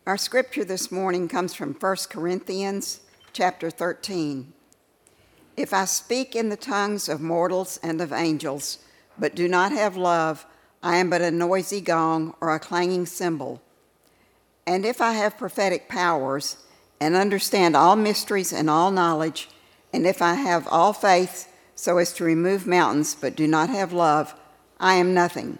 Our scripture this morning comes from 1 Corinthians chapter 13. If I speak in the tongues of mortals and of angels, but do not have love, I am but a noisy gong or a clanging cymbal. And if I have prophetic powers and understand all mysteries and all knowledge, and if I have all faith so as to remove mountains but do not have love, I am nothing.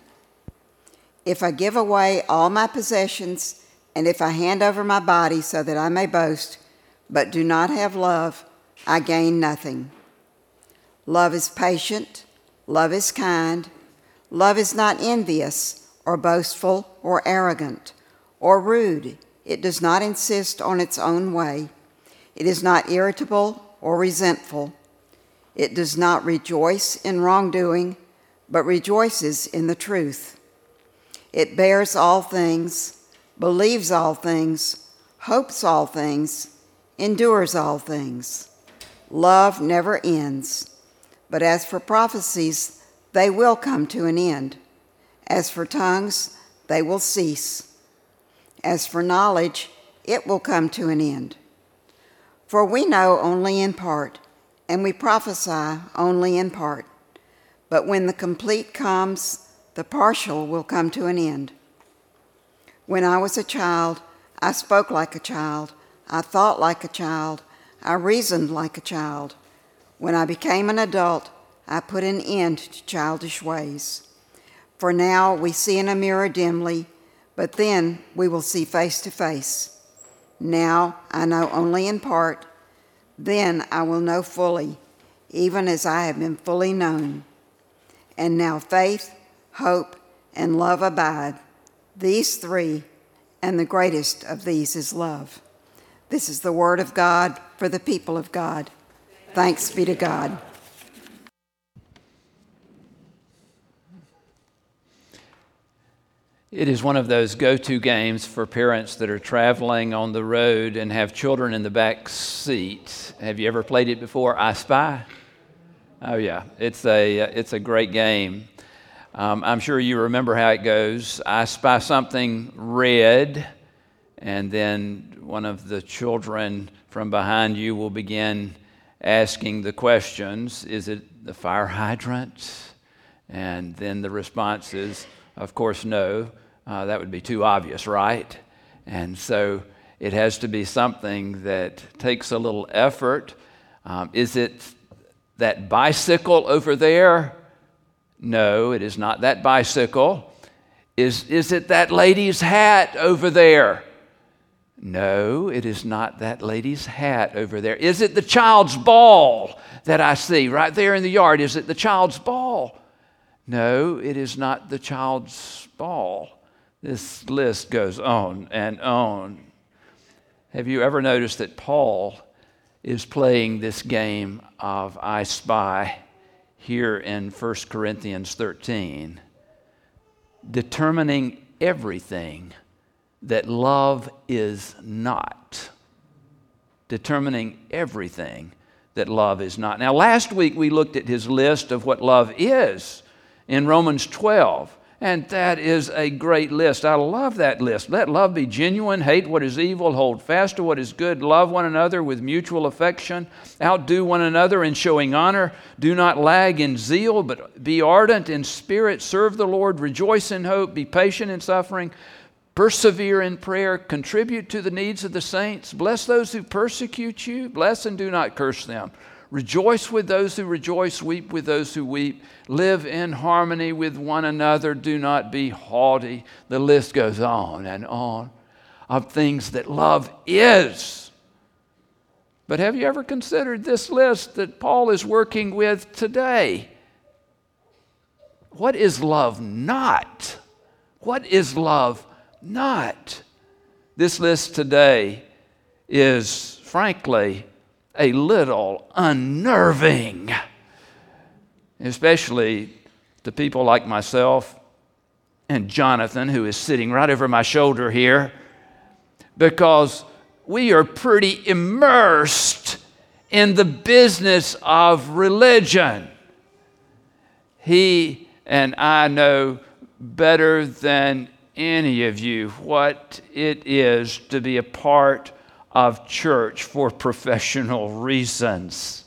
If I give away all my possessions, and if I hand over my body so that I may boast, but do not have love, I gain nothing. Love is patient, love is kind, love is not envious or boastful or arrogant or rude. It does not insist on its own way. It is not irritable or resentful. It does not rejoice in wrongdoing, but rejoices in the truth. It bears all things, believes all things, hopes all things, endures all things. Love never ends. But as for prophecies, they will come to an end. As for tongues, they will cease. As for knowledge, it will come to an end. For we know only in part, and we prophesy only in part. But when the complete comes, the partial will come to an end. When I was a child, I spoke like a child, I thought like a child, I reasoned like a child. When I became an adult, I put an end to childish ways. For now we see in a mirror dimly, but then we will see face to face. Now I know only in part, then I will know fully, even as I have been fully known. And now faith, hope, and love abide, these three, and the greatest of these is love. This is the word of God for the people of God. Thanks be to God. It is one of those go-to games for parents that are traveling on the road and have children in the back seat. Have you ever played it before? I Spy? Oh yeah, it's a great game. I'm sure you remember how it goes. I spy something red, and then one of the children from behind you will begin asking the questions. Is it the fire hydrant? And then the response is, of course, no. That would be too obvious, right? And so it has to be something that takes a little effort. Is it that bicycle over there? No, it is not that bicycle. Is it that lady's hat over there? No, it is not that lady's hat over there. Is it the child's ball that I see right there in the yard? Is it the child's ball? No, it is not the child's ball. This list goes on and on. Have you ever noticed that Paul is playing this game of I Spy here in 1 Corinthians 13, determining everything that love is not. Determining everything that love is not. Now, last week we looked at his list of what love is in Romans 12. And that is a great list. I love that list. Let love be genuine, hate what is evil, hold fast to what is good, love one another with mutual affection, outdo one another in showing honor, do not lag in zeal, but be ardent in spirit, serve the Lord, rejoice in hope, be patient in suffering, persevere in prayer, contribute to the needs of the saints, bless those who persecute you, bless and do not curse them. Rejoice with those who rejoice, weep with those who weep. Live in harmony with one another. Do not be haughty. The list goes on and on of things that love is. But have you ever considered this list that Paul is working with today? What is love not? What is love not? This list today is, frankly, a little unnerving, especially to people like myself and Jonathan, who is sitting right over my shoulder here, because we are pretty immersed in the business of religion. He and I know better than any of you what it is to be a part of church for professional reasons.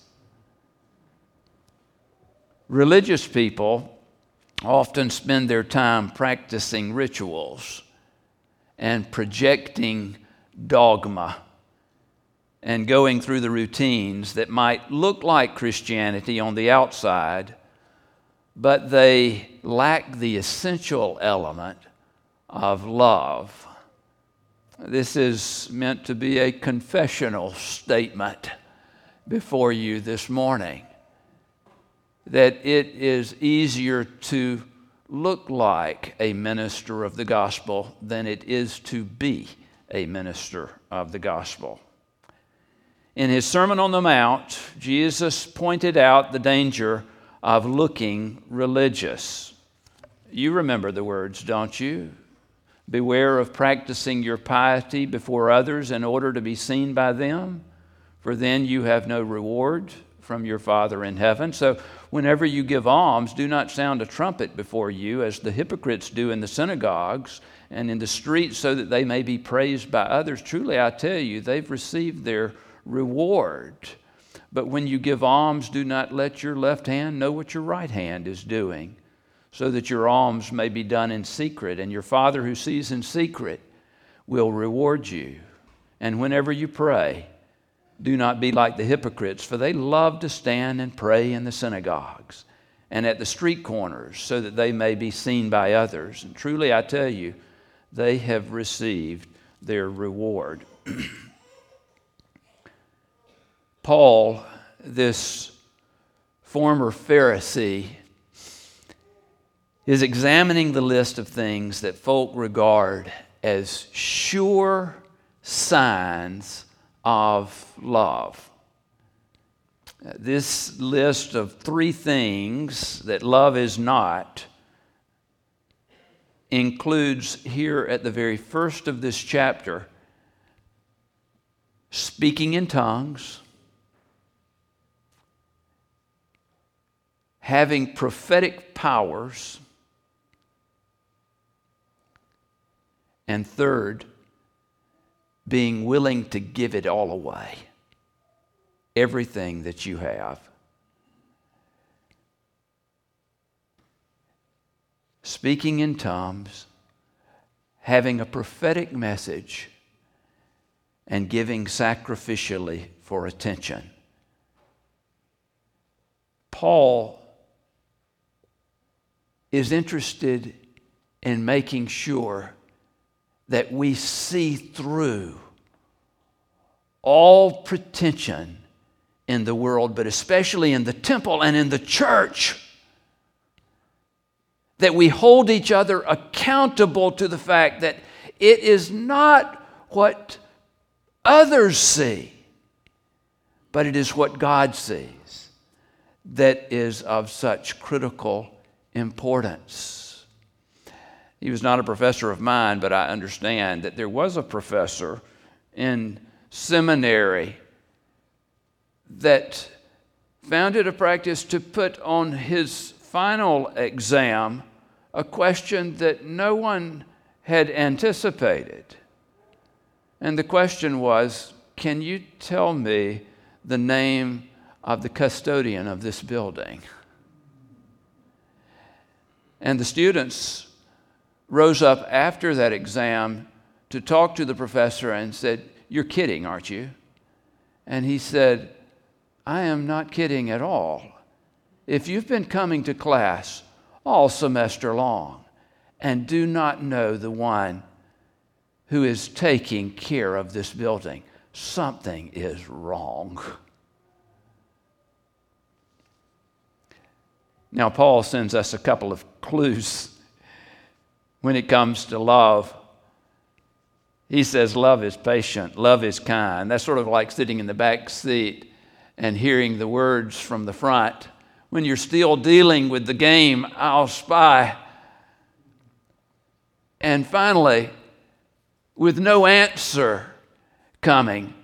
Religious people often spend their time practicing rituals and projecting dogma and going through the routines that might look like Christianity on the outside, but they lack the essential element of love. This is meant to be a confessional statement before you this morning, that it is easier to look like a minister of the gospel than it is to be a minister of the gospel. In his Sermon on the Mount, Jesus pointed out the danger of looking religious. You remember the words, don't you? Beware of practicing your piety before others in order to be seen by them, for then you have no reward from your Father in heaven. So whenever you give alms, do not sound a trumpet before you, as the hypocrites do in the synagogues and in the streets, so that they may be praised by others. Truly, I tell you, they've received their reward. But when you give alms, do not let your left hand know what your right hand is doing, so that your alms may be done in secret, and your Father who sees in secret will reward you. And whenever you pray, do not be like the hypocrites, for they love to stand and pray in the synagogues and at the street corners, so that they may be seen by others. And truly, I tell you, they have received their reward. Paul, this former Pharisee, is examining the list of things that folk regard as sure signs of love. This list of 3 things that love is not includes here at the very first of this chapter speaking in tongues, having prophetic powers, and third, being willing to give it all away, everything that you have. Speaking in tongues, having a prophetic message, and giving sacrificially for attention. Paul is interested in making sure that we see through all pretension in the world, but especially in the temple and in the church, that we hold each other accountable to the fact that it is not what others see, but it is what God sees that is of such critical importance. He was not a professor of mine, but I understand that there was a professor in seminary that found it a practice to put on his final exam a question that no one had anticipated. And the question was, can you tell me the name of the custodian of this building? And the students rose up after that exam to talk to the professor and said, "You're kidding, aren't you?" And he said, "I am not kidding at all. If you've been coming to class all semester long and do not know the one who is taking care of this building, something is wrong." Now, Paul sends us a couple of clues when it comes to love. He says love is patient, love is kind. That's sort of like sitting in the back seat and hearing the words from the front. When you're still dealing with the game, I'll spy. And finally, with no answer coming,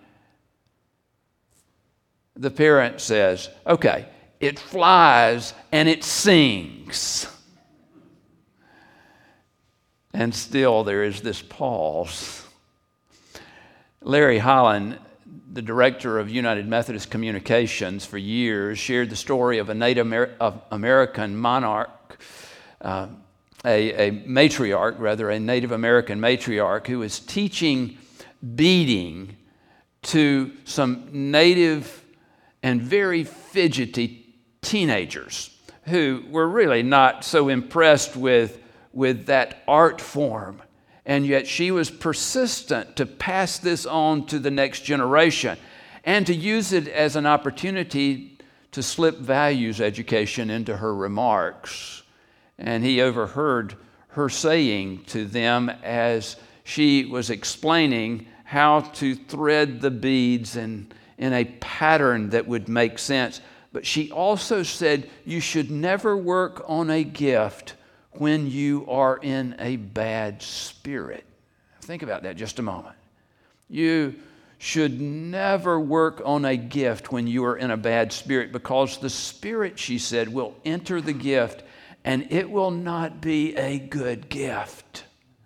the parent says, "Okay, it flies and it sings." And still there is this pause. Larry Holland, the director of United Methodist Communications for years, shared the story of a Native American monarch, a matriarch, a Native American matriarch who was teaching beading to some native and very fidgety teenagers who were really not so impressed with that art form. And yet she was persistent to pass this on to the next generation and to use it as an opportunity to slip values education into her remarks. And he overheard her saying to them as she was explaining how to thread the beads in a pattern that would make sense. But she also said, you should never work on a gift when you are in a bad spirit. Think about that just a moment. You should never work on a gift when you are in a bad spirit, because the Spirit, she said, will enter the gift and it will not be a good gift.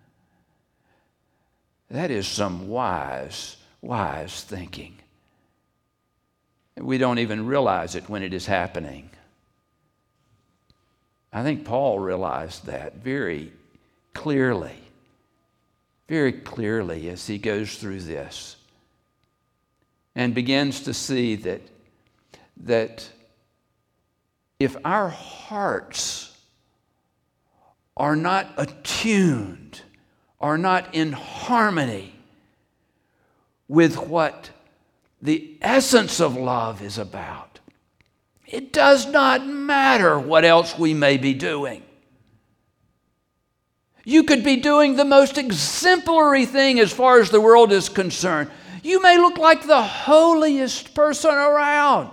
That is some wise thinking. We don't even realize it when it is happening. I think Paul realized that very clearly as he goes through this and begins to see that if our hearts are not attuned, are not in harmony with what the essence of love is about, it does not matter what else we may be doing. You could be doing the most exemplary thing as far as the world is concerned. You may look like the holiest person around.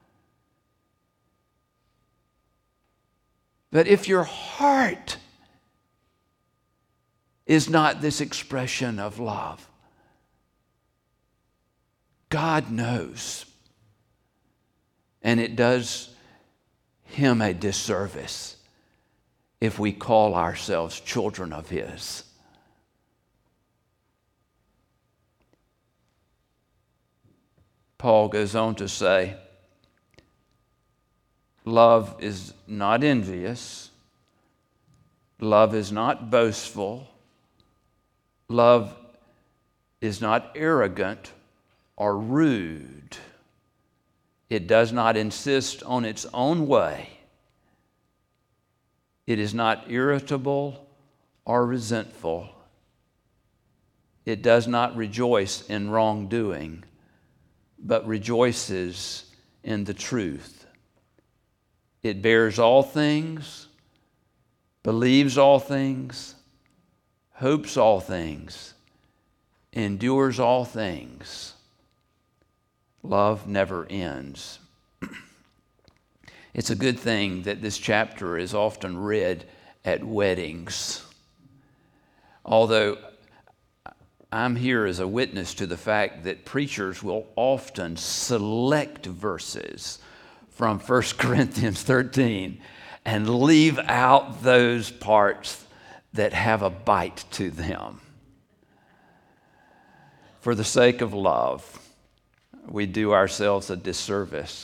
But if your heart is not this expression of love, God knows. And it does Him a disservice if we call ourselves children of His. Paul goes on to say, love is not envious. Love is not boastful. Love is not arrogant or rude. It does not insist on its own way. It is not irritable or resentful. It does not rejoice in wrongdoing, but rejoices in the truth. It bears all things, believes all things, hopes all things, endures all things. Love never ends. It's a good thing that this chapter is often read at weddings. Although I'm here as a witness to the fact that preachers will often select verses from 1 Corinthians 13 and leave out those parts that have a bite to them. For the sake of love, we do ourselves a disservice.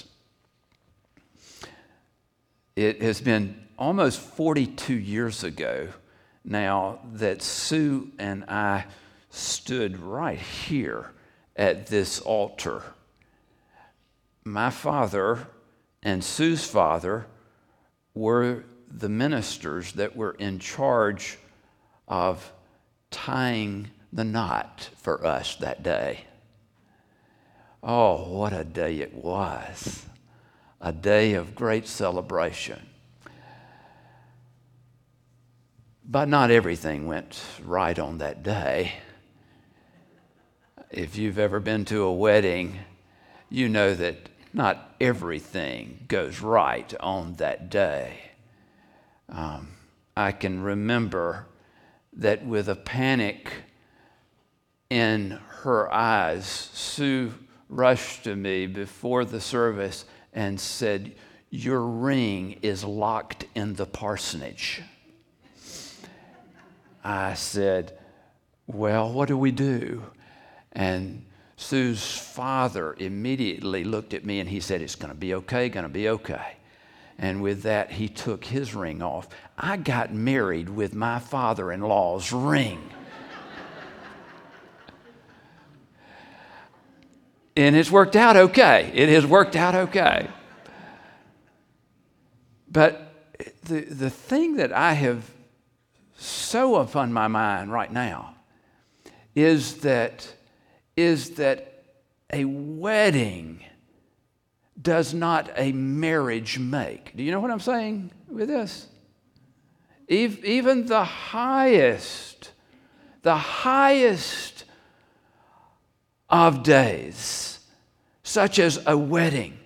It has been almost 42 years ago now that Sue and I stood right here at this altar. My father and Sue's father were the ministers that were in charge of tying the knot for us that day. Oh, what a day it was. A day of great celebration. But not everything went right on that day. If you've ever been to a wedding, you know that not everything goes right on that day. I can remember that with a panic in her eyes, Sue rushed to me before the service and said, "Your ring is locked in the parsonage." I said, well, what do we do? And Sue's father immediately looked at me and he said, it's going to be okay, going to be okay. And with that, he took his ring off. I got married with my father-in-law's ring. And it's worked out okay. It has worked out okay. But the thing that I have so upon my mind right now is that a wedding does not a marriage make. Do you know what I'm saying with this? Even the highest of days, such as a wedding,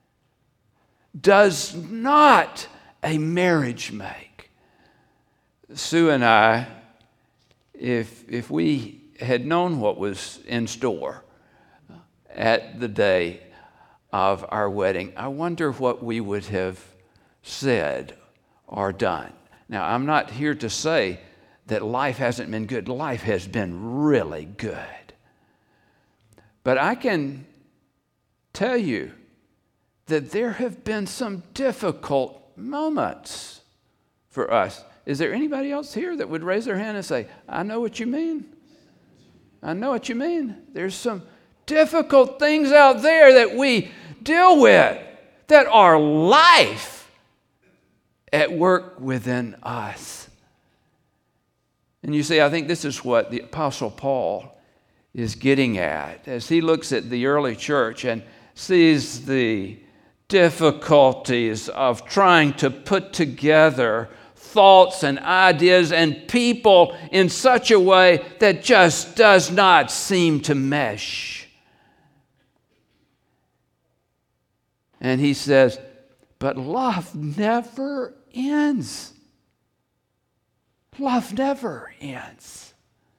does not a marriage make. Sue and I, if we had known what was in store at the day of our wedding, I wonder what we would have said or done. Now, I'm not here to say that life hasn't been good. Life has been really good. But I can tell you that there have been some difficult moments for us. Is there anybody else here that would raise their hand and say, I know what you mean? I know what you mean. There's some difficult things out there that we deal with that are life at work within us. And you see, I think this is what the Apostle Paul is getting at as he looks at the early church and sees the difficulties of trying to put together thoughts and ideas and people in such a way that just does not seem to mesh. And he says, but love never ends. Love never ends.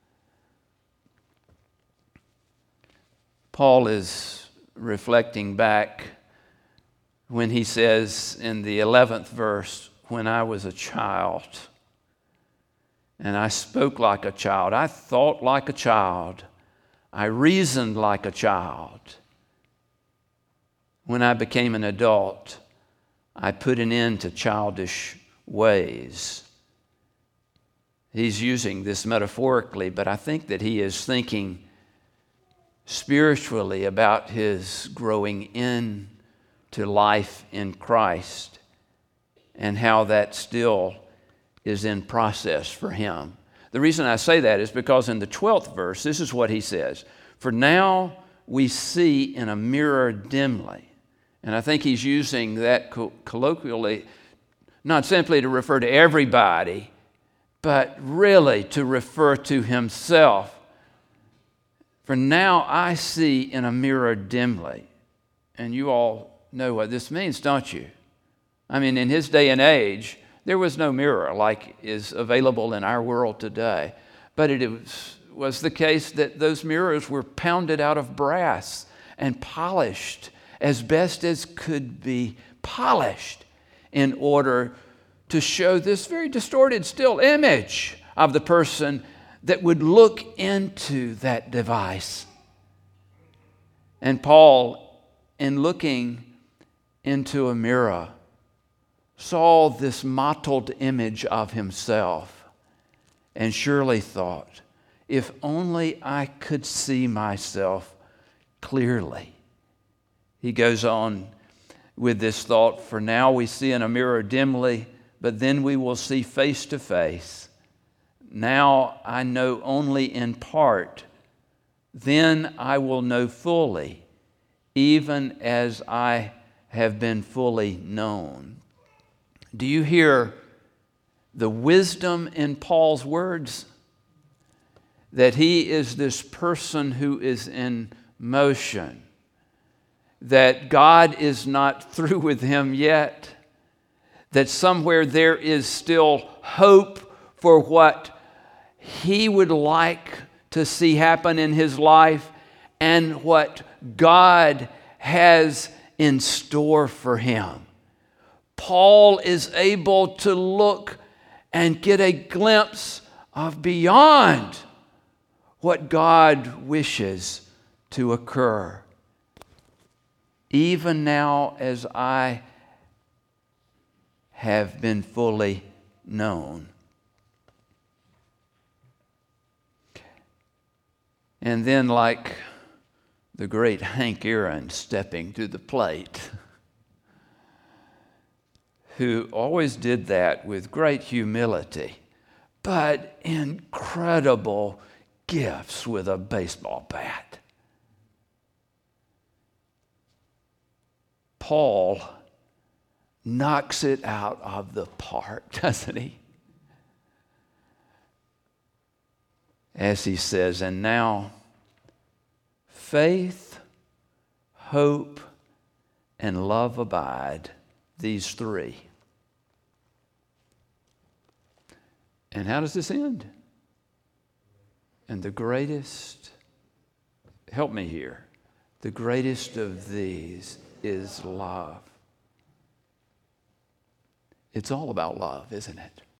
Paul is reflecting back when he says in the 11th verse, when I was a child, and I spoke like a child, I thought like a child, I reasoned like a child. When I became an adult, I put an end to childish ways. He's using this metaphorically, but I think that he is thinking spiritually about his growing into life in Christ and how that still is in process for him. The reason I say that is because in the 12th verse, this is what he says, for now we see in a mirror dimly. And I think he's using that colloquially, not simply to refer to everybody, but really to refer to himself. For now I see in a mirror dimly. And you all know what this means, don't you? I mean, in his day and age, there was no mirror like is available in our world today. But it was the case that those mirrors were pounded out of brass and polished as best as could be polished in order to show this very distorted still image of the person that would look into that device. And Paul, in looking into a mirror, saw this mottled image of himself and surely thought, if only I could see myself clearly. He goes on with this thought, for now we see in a mirror dimly, but then we will see face to face. Now I know only in part, then I will know fully, even as I have been fully known. Do you hear the wisdom in Paul's words? That he is this person who is in motion. That God is not through with him yet. That somewhere there is still hope for what he would like to see happen in his life and what God has in store for him. Paul is able to look and get a glimpse of beyond what God wishes to occur. Even now, as I have been fully known. And then, like the great Hank Aaron stepping to the plate, who always did that with great humility, but incredible gifts with a baseball bat. Paul knocks it out of the park, doesn't he? As he says, and now faith, hope, and love abide, these three. And how does this end? And the greatest, help me here, the greatest of these is love. It's all about love, isn't it?